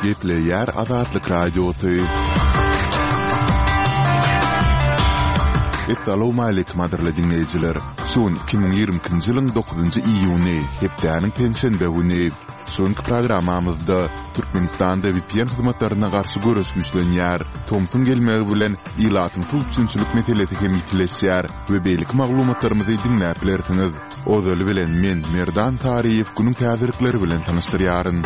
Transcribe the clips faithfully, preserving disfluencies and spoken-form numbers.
Gepleyer Azatlyk Radiosu. Assalamu alaykum adirli dinleyijiler. Son iki bin ýigrimiki ýylyň dokuzynjy iýuny, hepdäniň pensiýa güni. Soňky programmamyzda Türkmenistanda V P N hyzmatlaryna garşy görüş güýçlenýär. Thomson gelmegi bilen ýylatyň tugçunçylyk meselesi hem ýitileşýär we beýlik maglumatlarymyzy dinläp bilersiňiz. Ozaly bilen men Merdan Tariýew günüň täzirlikleri bilen tanystyryaryn.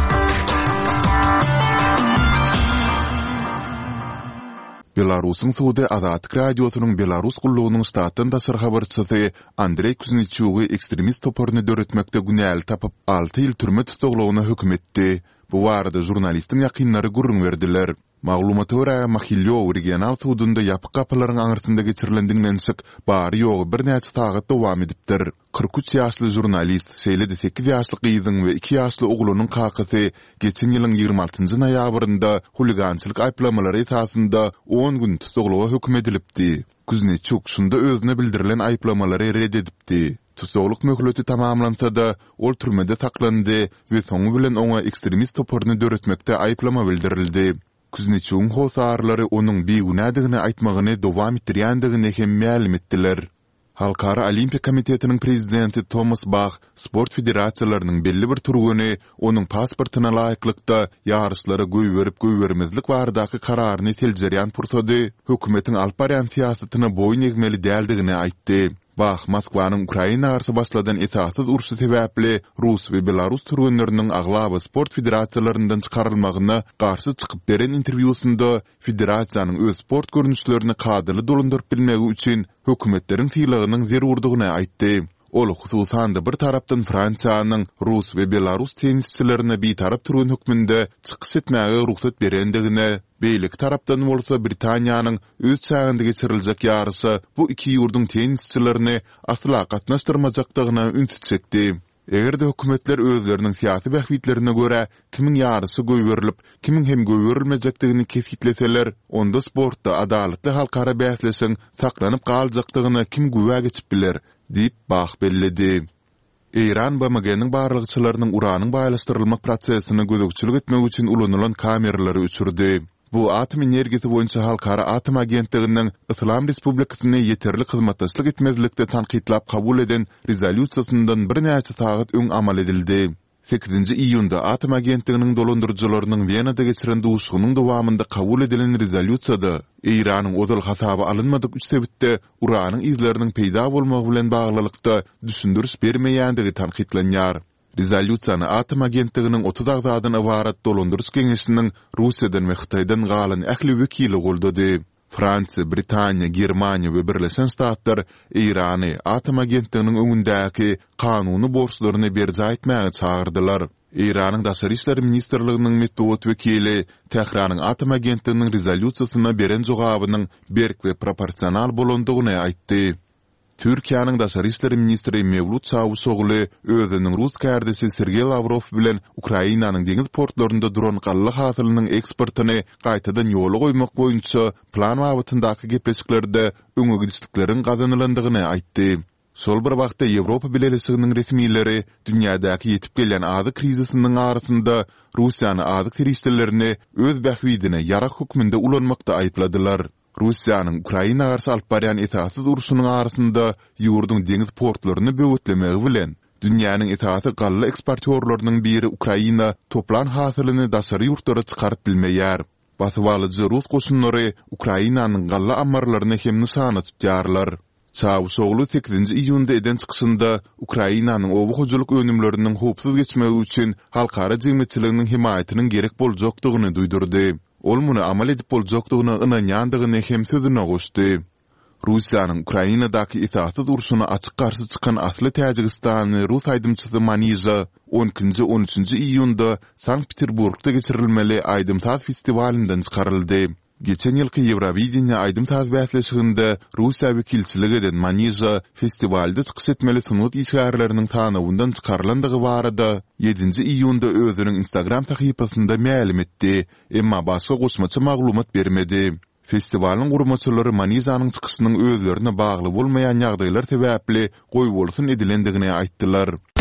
Belarusyň Suwdy Azatlyk Radiosynyň Belarus gullugynyň ştatdan daşary habarçysy Andrey Kuzniçowy ekstremist toporyny döretmekde günäli tapyp alty ýyl türme tutuglygyna hökm etdi. Bu barada jurnalistiň ýakynlary gurrun berdiler. Maglumaty görä Mahilyow regional sudunda ýapyk kapylaryň aňyrtynda geçirilendiňden syk bary ýogy bir näçe sagat dowam edipdir. kırk üç ýaşly jurnalist Seýledi sekiz ýaşly gyzyň we iki ýaşly oglunyň kakasy geçen ýylyň ýygrima altynjy noýabrynda huligançylyk aýplamalary esasynda on gün tutuglyga hökm edilipdi. Kuzniçok şunda özüne bildirilen aýplamalary red edipdi. Tutukluk möhleti tamamlansa-da ol türmede saklandy we soňu bilen oňa ekstremist toporyny döretmekde aýplama bildirildi. Kuzniçowyň hosarlary onuň beýgunadygyny aýtmagyny dowam etdirýändigini hem ma'lum etdiler. Halkara Olimpiya Komitetiniň prezidenti Thomas Bach sport federasiýalarynyň belli bir turguny onuň pasportyna laýyklykda ýarışlara göý berip göý bermezlik baradaky kararyny teljerýän pursady hökümetiň alyp barýan siýasatyna boýun egmeli däldigini aýtdy. Bach Moskwanyň Ukraina garşy başladan etatsız urşy sebäpli Rus we Belarus turgunlarynyň aglaba sport federasiýalaryndan çykarylmagyna garşy çykyp beren interwýusynda federasiýanyň öz sport görnüşlerini kadyly dolandyryp bilmegi üçin hökümetleriň fiýlagynyň zerurdygyny aýtdy. Ol hususan da bir tarapdan Fransiýanyň Rus we Belarus tenisçilerine bir tarap turgun hökmünde çykyş etmäge ruhsat berendigine, beýlik tarapdan bolsa Britaniýanyň öz çağında geçiriljek ýarysy bu iki ýurdun tenisçilerini asla gatnaşdyrmajakdygyna ünsüz çekdi. Eger de hökümetler özleriniň syýasy bähwitlerine görä kimiň ýarysy göý berilip, kimiň hem göý berilmejekdigini kesgitleseler, onda sportda adalatly halkara bäsleşiň saklanyp galjakdygyny kim güwä geçip biler, diýip Bach belledi. Eýran B M G-niň barlygçylarynyň uranyň baýlaşdyrylmak prosesine gözegçilik etmek üçin ulanylan kameralary uçurdy. Bu atom energiýasy boýunça halkara atom agentliginiň Islam Respublikasyna ýeterli hyzmatdaşlyk etmezlikde tanqidlap kabul eden rezolýusiýasyndan bir näçe sagat öň amal edildi. sekizinji iýunda atom agentliginiň dolandyrjylarynyň Wienada geçiren duşugynyň dowamında kabul edilen rezolýusiýada Eýranyň ozal hasaby alınmadyk üç sebitde uranyň izleriniň peýda bolmagy bilen baglylykda düşündürüş bermeýändigi tanqidlenýär. Rezolýusiýany atom agentliginiň otuz agzadan ibarat dolandyrys geňeşiniň Russiýadan we Hytaýdan galan ähli wekili goldady. Fransiýa, Britaniýa, Germaniýa we Birleşen Ştatlar Eýrany atom agentliginiň öňündäki kanuny borçlaryny berje etmäge çagyrdylar. Eýranyň daşary işler ministrliginiň medeniýet wekili Tehranyň atom agentliginiň rezolýusiýasyna beren jogabynyň berk we proporsional bolandygyny aýtdy. Türkiýanyň daşary işler ministri Mevlut Çavuşogly özüniň Rus kärdesi Sergey Lavrov bilen Ukrainanyň deňiz portlarynda duran gallyk hasylynyň eksportyny gaýtadan ýola goýmak boýunça plan wagtyndaky gepleşiklerde öňe gidişlikleriň gazanylandygyny aýtdy. Şol bir wagtda Ýewropa Birleşiginiň resmiýetleri dünýädäki ýetip gelen azyk krizisiniň arasynda Russiýany azyk teristlerini öz bähwidine ýarak hukmynda ulanmakda aýpladylar. Russiýanyň Ukraina garşy alyp barýan etatsız urşunyň arasynda ýurdun deňiz portlaryny böwetlemegi bilen dünýäniň etatsy gally eksportörlörläriniň biri Ukraina toplan hasylyny daşary ýurtlara çykaryp bilmeýär. Basywalyjy Rus goşunlary Ukrainanyň gally ammarlaryny hem nysana tutýarlar. Çavuşoglu sekizinji iýunda eden çykyşynda Ukrainanyň owu hojulyk önümleriniň hopsuz geçmegi üçin halkara jemgyýetçiliginiň himayatynyň gerek boljakdygyny duýdurdy. Ol muny amal edip boljakdygyna ynanýandygyny hem sözüne goşdy. Russiýanyň Ukrainadaky etatsız urşuna açyk garşy çykan asly Täjikistany Rus aýdymçysy Maniza on ikinji on üçinji iýunda Sankt-Peterburgda geçirilmeli aýdymtaz festivalinden çykaryldy. Geçen ýylky Ýewrowiziýa aýdymtaz bäsleşiginde Russiýa wekilçiligi eden Maniza festivalda çykyş etmeli sunut işgärleriniň tanawyndan çykarlandygy barada ýedinji iýunda özüniň Instagram tahypasynda ma'lum etdi, emma başga goşmaça maglumat bermedi. Festivalin gurmaçylary Manizanyň çykyşynyň özlerine bagly bolmaýan ýagdaýlar sebäpli goý bolsun edilendigini aýtdylar.